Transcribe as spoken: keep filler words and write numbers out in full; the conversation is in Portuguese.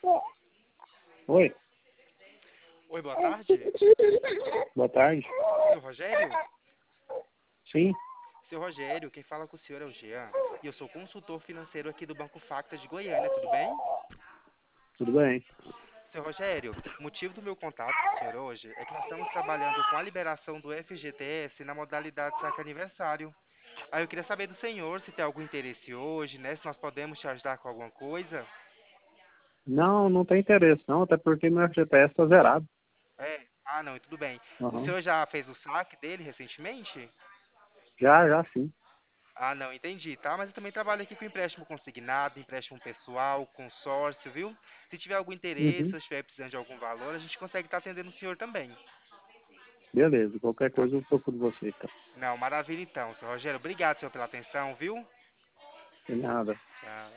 Oi, Oi, boa tarde. boa tarde. Seu Rogério? Sim, Seu Rogério, quem fala com o senhor é o Jean. E eu sou consultor financeiro aqui do Banco Facta de Goiânia, tudo bem? tudo bem. Seu Rogério, o motivo do meu contato com o senhor hoje é que nós estamos trabalhando com a liberação do F G T S na modalidade saque aniversário. Aí eu queria saber do senhor se tem algum interesse hoje, né? Se nós podemos te ajudar com alguma coisa. Não, não tem interesse não, até porque meu G P S está zerado. É? Ah, não, tudo bem. O Aham. senhor já fez o saque dele recentemente? Já, já sim. Ah, não, entendi, tá? Mas eu também trabalho aqui com empréstimo consignado, empréstimo pessoal, consórcio, viu? Se tiver algum interesse, Uhum. ou estiver precisando de algum valor, a gente consegue estar atendendo o senhor também. Beleza, qualquer Tá? coisa eu procuro você, tá? Não, maravilha então, senhor Rogério. Obrigado, senhor, pela atenção, viu? Sem nada. Tchau.